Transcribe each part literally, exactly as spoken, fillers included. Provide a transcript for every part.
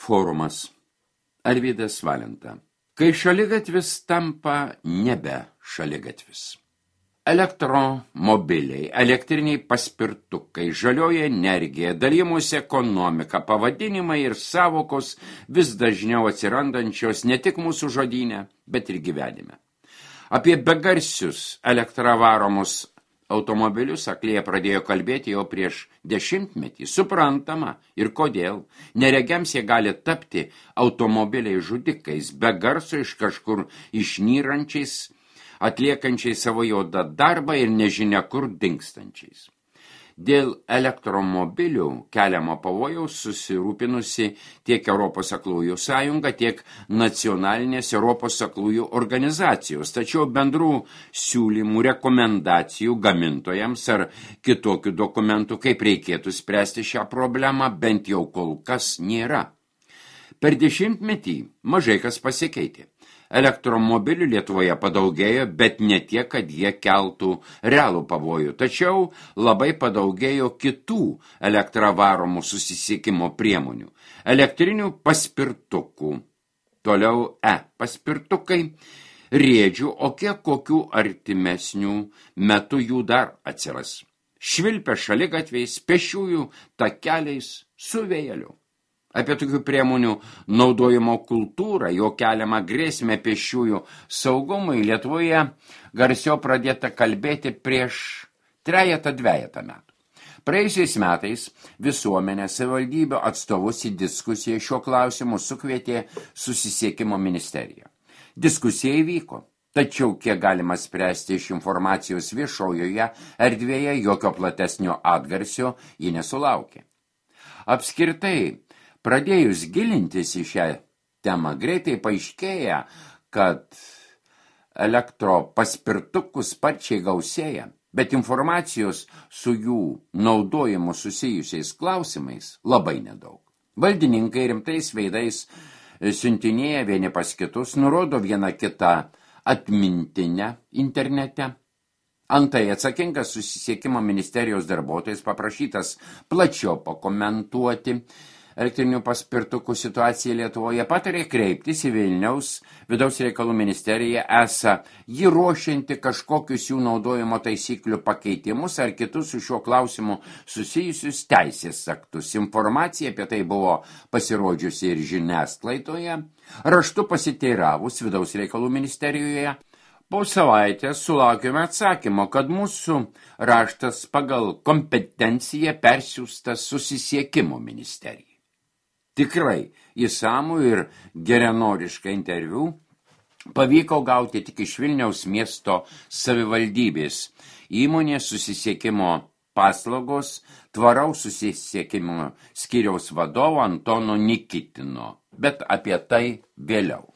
Forumas. Arvydas Valenta. Kai šaligatvis tampa nebe šaligatvis. Elektromobiliai, elektriniai paspirtukai, žalioji energija, dalymosi ekonomika, pavadinimai ir savokos vis dažniau atsirandančios ne tik mūsų žodyne, bet ir gyvenime. Apie begarsius elektravaromus automobilius aklėje pradėjo kalbėti jau prieš dešimtmetį. Suprantama ir kodėl. Neregiams jie gali tapti automobiliai žudikais, be garso iš kažkur išnyrančiais, atliekančiais savo juodą darbą ir nežinia kur dingstančiais. Dėl elektromobilių keliamo pavojaus susirūpinusi tiek Europos aklųjų sąjunga, tiek nacionalinės Europos aklųjų organizacijos, tačiau bendrų siūlymų, rekomendacijų gamintojams ar kitokių dokumentų, kaip reikėtų spręsti šią problemą, bent jau kol kas nėra. Per dešimtmetį mažai kas pasikeitė. Elektromobilių Lietuvoje padaugėjo, bet ne tiek, kad jie keltų realų pavojų. Tačiau labai padaugėjo kitų elektravaromų susisiekimo priemonių. Elektrinių paspirtukų, toliau E paspirtukai, riedžių, o kiek kokių artimesnių metų jų dar atsiras. Švilpia šaligatviais, pešiųjų takeliais su vėjeliu. Apie tokių priemonių naudojimo kultūrą, jo keliamą grėsmę pešiųjų saugumui Lietuvoje garsiau pradėta kalbėti prieš trejetą dvejetą metų. Praėjusiais metais visuomenė savivaldybių atstovus į diskusiją šiuo klausimu sukvietė susisiekimo ministerija. Diskusija įvyko, tačiau kiek galima spręsti iš informacijos viešojoje erdvėje, jokio platesnio atgarsio ji nesulaukė. Apskritai, pradėjus gilintis į šią temą, greitai paaiškėja, kad elektropaspirtukų sparčiai gausėja, bet informacijos su jų naudojimu susijusiais klausimais labai nedaug. Valdininkai rimtais veidais siuntinėja vieni pas kitus, nurodo vieną kitą atmintinę internete. Antai atsakingas susisiekimo ministerijos darbuotojas paprašytas plačiau pakomentuoti elektrinių paspirtukų situacija Lietuvoje, patarė kreiptis į Vilniaus vidaus reikalų ministeriją, esą jį ruošianti kažkokius jų naudojimo taisyklių pakeitimus ar kitus su šiuo klausimu susijusius teisės aktus. Informacija apie tai buvo pasirodžiusi ir žiniasklaidoje. Raštu pasiteiravus vidaus reikalų ministerijoje, po savaitės sulaukėme atsakymo, kad mūsų raštas pagal kompetenciją persiųstas susisiekimo ministerijai. Tikrai įsamų ir geranorišką interviu pavyko gauti tik iš Vilniaus miesto savivaldybės įmonės susisiekimo paslaugos tvaraus susisiekimo skyriaus vadovo Antono Nikitino, bet apie tai vėliau.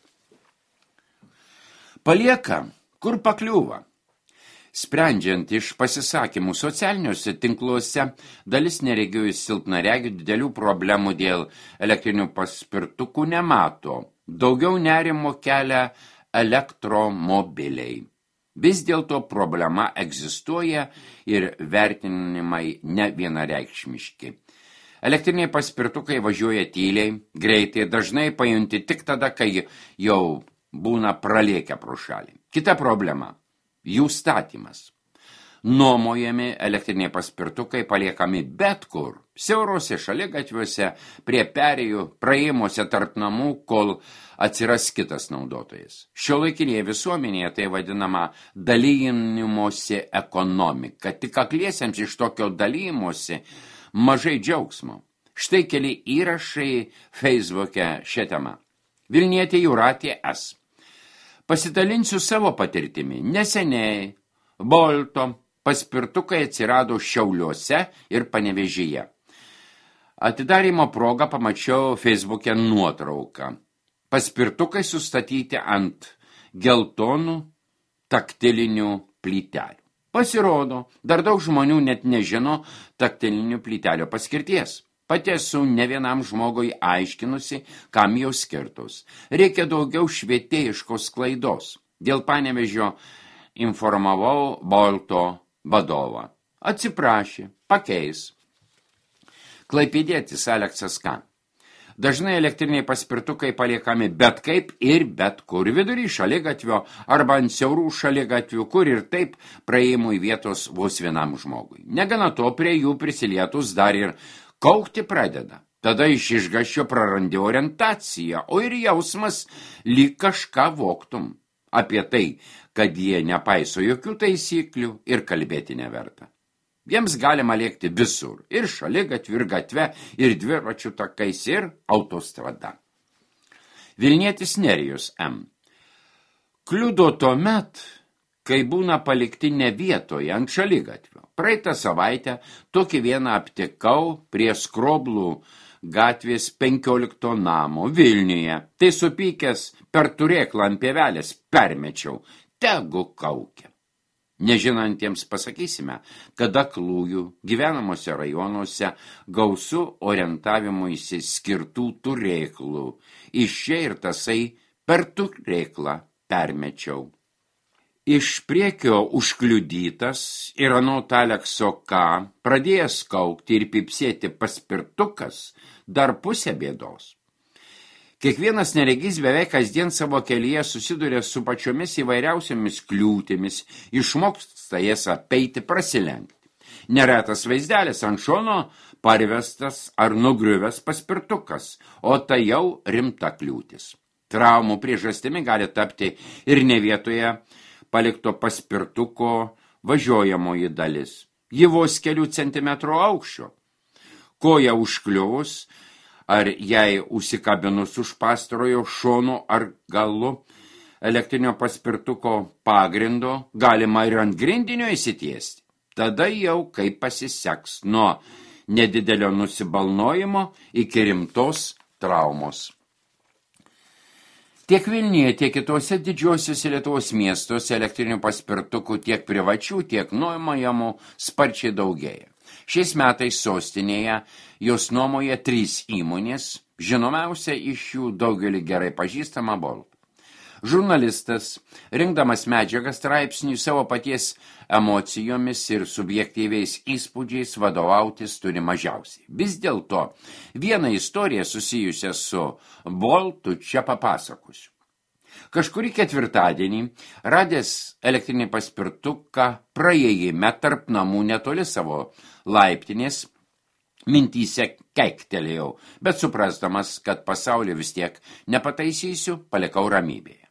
Palieka, kur pakliūva. Sprendžiant iš pasisakymų socialiniuose tinkluose, dalis neregių silpnaregių didelių problemų dėl elektrinių paspirtukų nemato. Daugiau nerimo kelia elektromobiliai. Vis dėlto problema egzistuoja ir vertinimai ne vienareikšmiški. Elektriniai paspirtukai važiuoja tyliai, greitai, dažnai pajunti tik tada, kai jau būna pralėkę pro šalį. Kita problema. Jų statymas. Nuomojami elektriniai paspirtukai paliekami bet kur, siaurose šaligatviuose, prie perėjų, praėjimuose tarp namų, kol atsiras kitas naudotojas. Šiuolaikinėje visuomenėje tai vadinama dalijimosi ekonomika. Tik akliesiems iš tokio dalijimosi mažai džiaugsmo. Štai keli įrašai Facebook'e šią temą. Vilnietė Jūratė S. Pasidalinsiu savo patirtimi. Neseniai Bolto paspirtukai atsirado Šiauliuose ir Panevėžyje. Atidarymo progą pamačiau Facebook'e nuotrauką. Paspirtukai sustatyti ant geltonų taktilinių plytelių. Pasirodo, dar daug žmonių net nežino taktilinių plytelio paskirties. Pati esu ne vienam žmogui aiškinusi, kam jau skirtos. Reikia daugiau švietėjiškos klaidos. Dėl Panevėžio informavau Bolto vadovą. Atsiprašė, pakeis. Klaipėdietis Aleksas K. Dažnai elektriniai paspirtukai paliekami bet kaip ir bet kur vidury šaligatvio arba ant siaurų šaligatvių, kur ir taip praėjimui vietos vos vienam žmogui. Negana to, prie jų prisilietus dar ir kaukti pradeda. Tada iš išgąsčio prarandi orientaciją, o ir jausmas lyg kažką vogtum. Apie tai, kad jie nepaiso jokių taisyklių ir kalbėti neverta. Jiems galima lėkti visur, ir šaligatviu, ir gatve, ir dviračių takais, ir autostrada. Vilnietis Nerijus M. Kliudo tuomet, kai būna palikti ne vietoje ant šaligatvio. Praeitą savaitę tokį vieną aptikau prie Skroblų gatvės penkiolikto namo Vilniuje. Tai supykęs per turėklą ant pievelės permečiau, tegu kaukia. Nežinantiems pasakysime, kad aklųjų gyvenamuose rajonuose gausu orientavimuisi skirtų turėklų. Iš čia ir tasai per turėklą permečiau. Iš priekio užkliudytas ir anot Alekso K. pradėjęs kaukti ir pipsėti paspirtukas dar pusę bėdos. Kiekvienas neregys beveik kasdien savo kelyje susiduria su pačiomis įvairiausiamis kliūtimis, išmoksta jas apeiti, prasilenkti. Neretas vaizdelis ant šono parvestas ar nugriuvęs paspirtukas, o tai jau rimta kliūtis. Traumų priežastimi gali tapti ir ne vietoje palikto paspirtuko važiuojamoji dalis. Ji vos kelių centimetrų aukščio. Koja užkliuvus, ar jai užsikabinus už pastarojo šono ar galu elektrinio paspirtuko pagrindo galima ir ant grindinio įsitiesti. Tada jau kaip pasiseks nuo nedidelio nusibalnojimo iki rimtos traumos. Tiek Vilniuje, tiek kitose didžiosiuose Lietuvos miestuose elektrinių paspirtukų tiek privačių, tiek nuomojamų sparčiai daugėja. Šiais metais sostinėje jos nuomoja trys įmonės, žinomiausia iš jų daugelį gerai pažįstama Bolt. Žurnalistas, rinkdamas medžiagą straipsniui savo paties emocijomis ir subjektyviais įspūdžiais vadovautis turi mažiausiai. Vis dėlto vieną istoriją susijusią su Boltu čia papasakosiu. Kažkurį ketvirtadienį, radęs elektrinį paspirtuką praėjime tarp namų netoli savo laiptinės, mintyse keiktelėjau, bet suprasdamas, kad pasaulį vis tiek nepataisysiu, palikau ramybėje.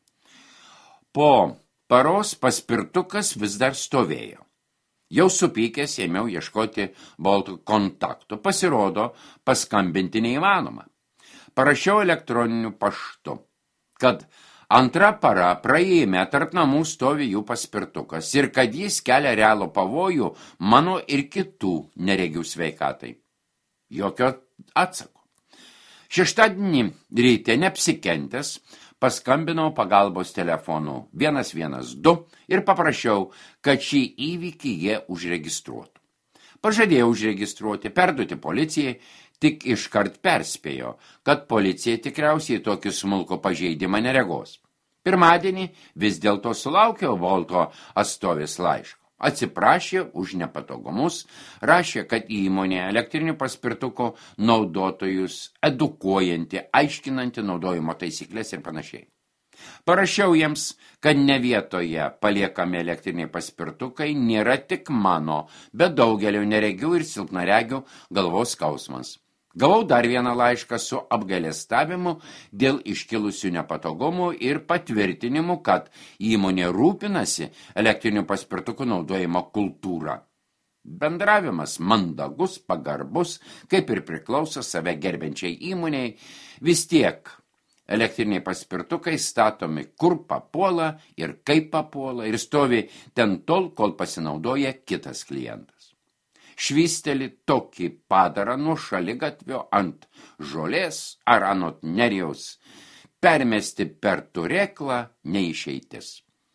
Po paros paspirtukas vis dar stovėjo. Jau supykęs ėmiau ieškoti Bolto kontaktų. Pasirodo, paskambinti neįmanoma. Parašiau elektroniniu paštu, kad antra para praėjime tarp namų stovi jų paspirtukas ir kad jis kelia realų pavojų mano ir kitų neregių sveikatai. Jokio atsako. Šeštadienį ryte neapsikentęs paskambinau pagalbos telefonu vienas vienas du ir paprašiau, kad šį įvykį jie užregistruotų. Pažadėjau užregistruoti, perduoti policijai, tik iškart perspėjo, kad policija tikriausiai tokį smulkų pažeidimą neregos. Pirmadienį vis dėlto sulaukiau Bolto atstovės laiško. Atsiprašė už nepatogumus, rašė, kad įmonė elektrinių paspirtukų naudotojus edukuojanti, aiškinanti naudojimo taisyklės ir panašiai. Parašiau jiems, kad ne vietoje paliekami elektriniai paspirtukai nėra tik mano, bet daugelio neregių ir silpnaregių galvos skausmas. Gavau dar vieną laišką su apgailestavimu dėl iškilusių nepatogumų ir patvirtinimu, kad įmonė rūpinasi elektrinių paspirtukų naudojimo kultūrą. Bendravimas mandagus, pagarbus, kaip ir priklauso save gerbiančiai įmoniai, vis tiek elektriniai paspirtukai statomi kur papuola ir kaip papuola ir stovi ten tol, kol pasinaudoja kitas klientas. Švysteli tokį padarą nuo šaligatvio ant žolės ar anot Nerijaus, permesti per turėklą neišeitis.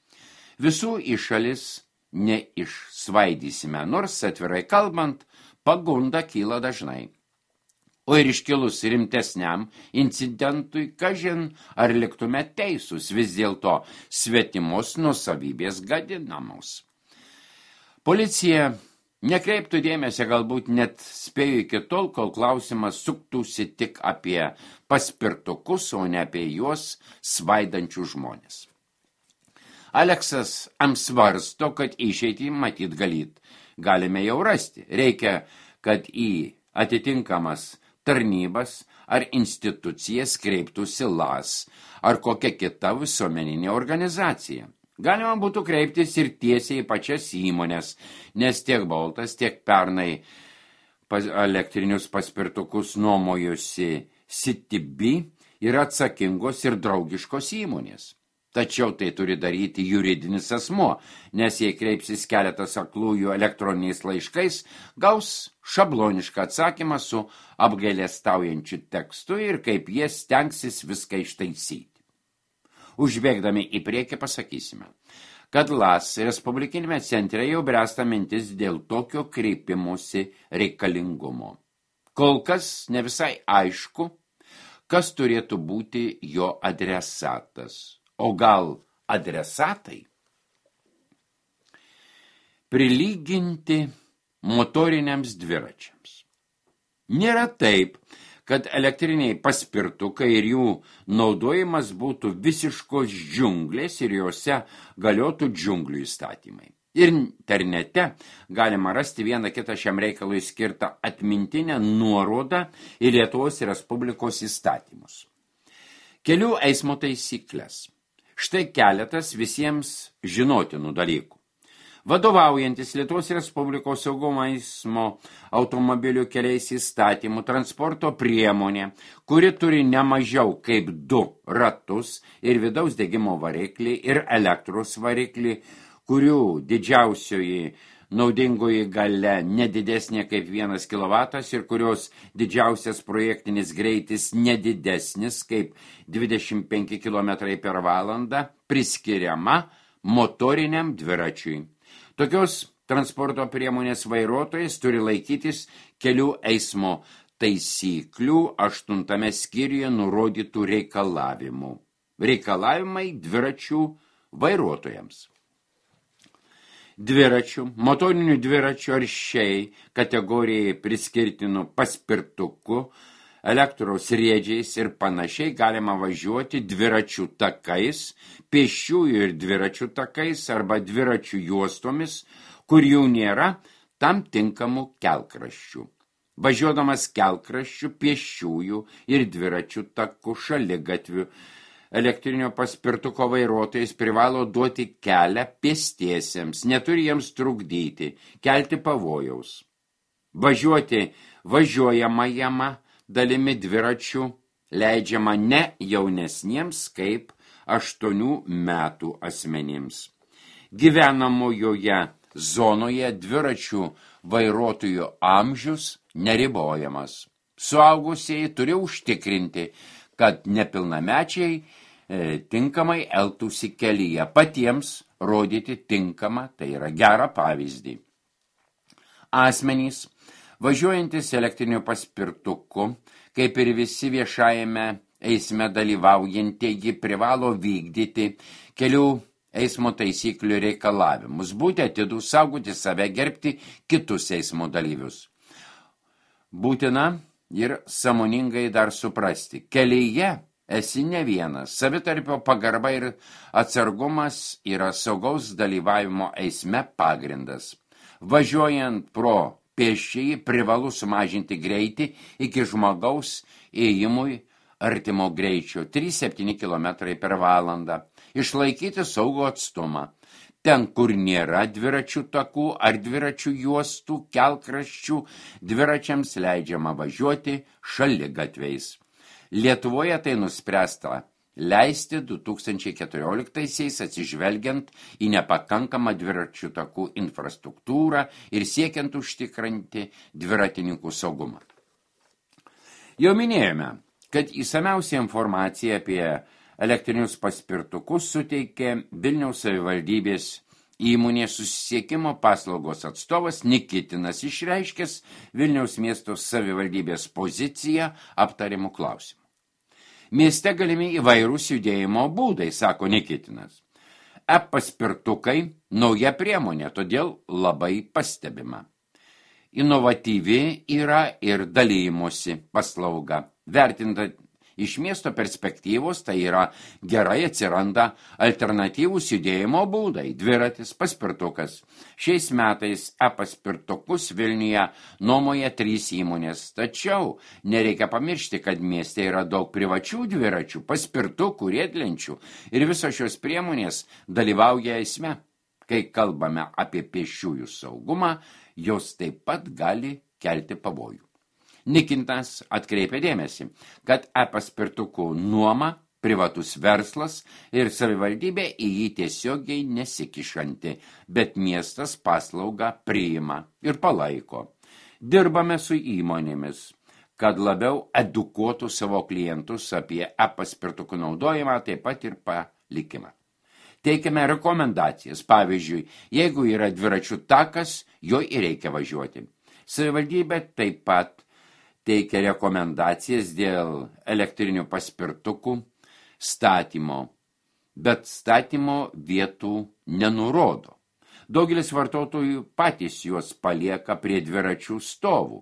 Visų į šalis neišsvaidysime, nors atvirai kalbant, pagunda kyla dažnai. O ir iškilus rimtesniam incidentui, kažin ar liktume teisūs, vis dėlto svetimos nuosavybės gadinamos. Policija Nekreiptų dėmesio, galbūt net spėjo iki tol, kol klausimas suktųsi tik apie paspirtukus, o ne apie juos svaidančių žmonės. Aleksas amsvarsto, kad išeitį matyt galyt galime jau rasti. Reikia, kad į atitinkamas tarnybas ar institucijas kreiptųsi L A S ar kokia kita visuomeninė organizacija. Galima būtų kreiptis ir tiesiai į pačias įmonės, nes tiek Boltas, tiek pernai pas, elektrinius paspirtukus nuomojusi City yra atsakingos ir draugiškos įmonės. Tačiau tai turi daryti juridinis asmuo, nes jei kreipsis keletas aklųjų elektroniniais laiškais, gaus šablonišką atsakymą su apgailestaujančiu tekstu ir kaip jie stengsis viską ištaisyti. Užbėgdami į priekį pasakysime, kad L A S Respublikinėme centre jau bręsta mintis dėl tokio kreipimusi reikalingumo. Kol kas ne visai aišku, kas turėtų būti jo adresatas. O gal adresatai? Prilyginti motoriniams dviračiams. Nėra taip, kad elektriniai paspirtukai ir jų naudojimas būtų visiškos džiunglės ir jose galiotų džiunglių įstatymai. Ir internete galima rasti vieną kitą šiam reikalui skirtą atmintinę nuorodą į Lietuvos Respublikos įstatymus. Kelių eismo taisyklės. Štai keletas visiems žinotinų dalykų. Vadovaujantis Lietuvos Respublikos saugumo eismo automobilių keliais įstatymų transporto priemonė, kuri turi ne mažiau kaip du ratus ir vidaus degimo variklį ir elektros variklį, kurių didžiausioji naudingoji galia nedidesnė kaip vienas kilovatas ir kurios didžiausias projektinis greitis nedidesnis kaip dvidešimt penki kilometrai per valandą, priskiriama motoriniam dviračiui. Tokios transporto priemonės vairuotojas turi laikytis kelių eismo taisyklių aštuntame skyriuje nurodytų reikalavimų. Reikalavimai dviračių vairuotojams. Dviračių, motorinių dviračių ar šiai kategorijai priskirtinų paspirtukų, elektros riedžiais ir panašiai galima važiuoti dviračių takais, pėsčiųjų ir dviračių takais arba dviračių juostomis, kur jų nėra tam tinkamų kelkraščių. Važiuodamas kelkraščių, pėsčiųjų ir dviračių takų šaligatvių, elektrinio paspirtuko vairuotojas privalo duoti kelią pėstiesiems, neturi jiems trukdyti, kelti pavojaus. Važiuoti važiuojamajama dalimi dviračių leidžiama ne jaunesniems kaip aštuonių metų asmenims. Gyvenamojoje zonoje dviračių vairuotojų amžius neribojamas. Suaugusieji turi užtikrinti, kad nepilnamečiai e, tinkamai elgtųsi kelyje, patiems rodyti tinkamą, tai yra gerą pavyzdį. Asmenys, važiuojantis elektriniu paspirtuku, kaip ir visi viešajame eisme dalyvaujantieji, privalo vykdyti kelių eismo taisyklių reikalavimus, būti atidūs, saugoti save, gerbti kitus eismo dalyvius. Būtina ir sąmoningai dar suprasti, kelyje esi ne vienas, savitarpio pagarba ir atsargumas yra saugaus dalyvavimo eisme pagrindas. Važiuojant pro pėsčiąjį privalu sumažinti greitį iki žmogaus ėjimui artimo greičio trys septyni kilometrai per valandą, išlaikyti saugų atstumą. Ten, kur nėra dviračių takų ar dviračių juostų, kelkraščių, dviračiams leidžiama važiuoti šaligatviais. Lietuvoje tai nuspręsta leisti du tūkstančiai keturioliktaisiais atsižvelgiant į nepakankamą dviračių takų infrastruktūrą ir siekiant užtikrinti dviratininkų saugumą. Jau minėjome, kad įsamiausia informacija apie elektrinius paspirtukus suteikė Vilniaus savivaldybės įmonės susisiekimo paslaugos atstovas Nikitinas, išreiškęs Vilniaus miesto savivaldybės poziciją aptarimų klausimų. Mieste galimi įvairūs judėjimo būdai, sako Nikitinas. E-paspirtukai nauja priemonė, todėl labai pastebima. inovatyvi yra ir dalymosi paslauga. Vertinta iš miesto perspektyvos, tai yra gerai atsiranda alternatyvūs judėjimo būdai, dviratis, paspirtukas. Šiais metais e-paspirtukus Vilniuje nuomoja trys įmonės, tačiau nereikia pamiršti, kad mieste yra daug privačių dviračių, paspirtukų, riedlenčių ir visos šios priemonės dalyvauja eisme. Kai kalbame apie pėsčiųjų saugumą, jos taip pat gali kelti pavojų. Nikintas atkreipia dėmesį, kad e-paspirtukų nuoma privatus verslas ir savivaldybė į jį tiesiogiai nesikišanti, bet miestas paslaugą priima ir palaiko. Dirbame su įmonėmis, kad labiau edukuotų savo klientus apie e-paspirtukų naudojimą, taip pat ir palikimą. Teikiame rekomendacijas, pavyzdžiui, jeigu yra dviračių takas, jo ir reikia važiuoti. Savivaldybė taip pat teikia rekomendacijas dėl elektrinių paspirtukų statymo, bet statymo vietų nenurodo. Daugelis vartotojų patys juos palieka prie dviračių stovų.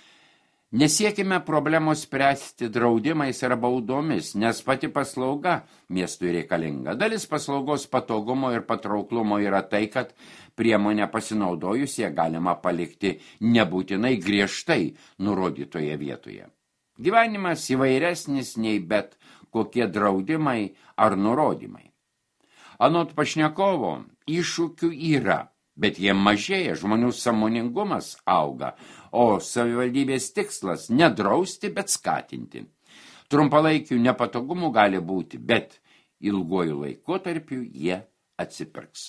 Nesiekime problemos spręsti draudimais ar baudomis, nes pati paslauga miestui reikalinga. Dalis paslaugos patogumo ir patrauklumo yra tai, kad priemonę pasinaudojus ją galima palikti nebūtinai griežtai nurodytoje vietoje. Gyvenimas įvairesnis nei bet kokie draudimai ar nurodymai. Anot pašnekovo, iššūkių yra, bet jie mažėja, žmonių sąmoningumas auga, o savivaldybės tikslas nedrausti, bet skatinti. Trumpalaikių nepatogumų gali būti, bet ilguoju laikotarpiu jie atsipirks.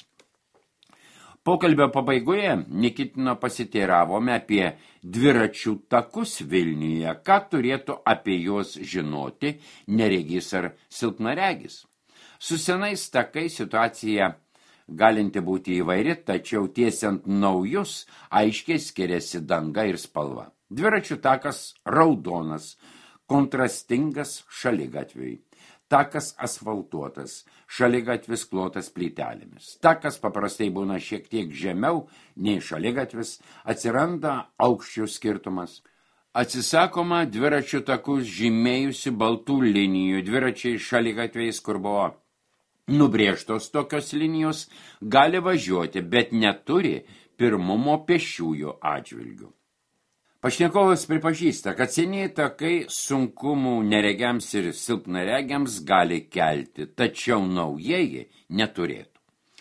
Pokalbio pabaigoje Nikitino pasiteiravome apie dviračių takus Vilniuje, ką turėtų apie juos žinoti neregys ar silpnaregis. Su senais takais situacija galinti būti įvairi, tačiau tiesiant naujus aiškiai skiriasi danga ir spalva. Dviračių takas raudonas, kontrastingas šaligatviui. Takas asfaltuotas, šaligatvis klotas plytelėmis. Takas paprastai būna šiek tiek žemiau nei šaligatvis, atsiranda aukščių skirtumas. Atsisakoma dviračių takus žymėjusi baltų linijų, dviračiai šaligatviais, kur buvo nubrėžtos tokios linijos, gali važiuoti, bet neturi pirmumo pėsčiųjų atžvilgių. Pašnekovas pripažįsta, kad senieji takai sunkumų neregiams ir silpnaregiams gali kelti, tačiau naujieji neturėtų.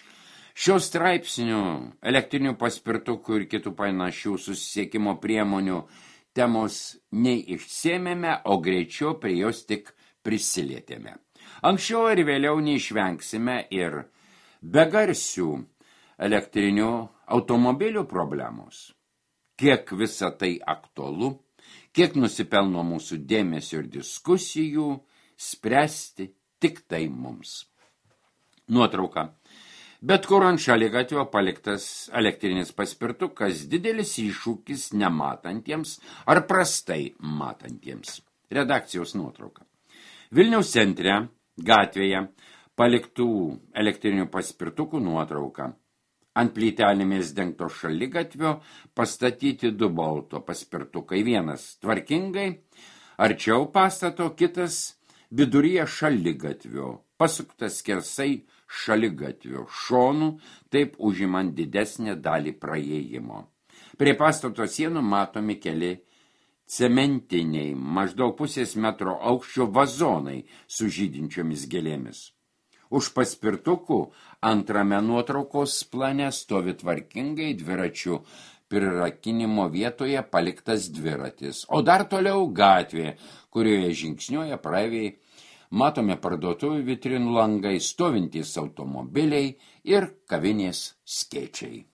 Šios straipsnių, elektrinių paspirtukų ir kitų panašių susisiekimo priemonių temos neišsėmėme, o greičiau prie jos tik prisilietėme. Anksčiau ir vėliau neišvengsime ir begarsių elektrinių automobilių problemos. Kiek visa tai aktualu, kiek nusipelno mūsų dėmesio ir diskusijų, spręsti tik tai mums. Nuotrauka. Bet kur ant šaligatvio paliktas elektrinis paspirtukas didelis iššūkis nematantiems ar prastai matantiems. Redakcijos nuotrauka. Vilniaus centre, gatvėje, paliktų elektrinių paspirtukų nuotrauka. Ant plytelėmis dengto šaligatvio pastatyti du bolto paspirtukai, vienas tvarkingai, arčiau pastato, kitas viduryje šaligatvio, pasuktas skersai šaligatvio šonų, taip užimant didesnę dalį praėjimo. Prie pastato sienų matomi keli cementiniai, maždaug pusės metro aukščio vazonai su žydinčiomis gėlėmis. Už paspirtukų antrame nuotraukos plane stovi tvarkingai dviračių prirakinimo vietoje paliktas dviratis, o dar toliau gatvė, kurioje žingsniuoja praeiviai, matome parduotuvių vitrinų langai, stovintys automobiliai ir kavinės skėčiai.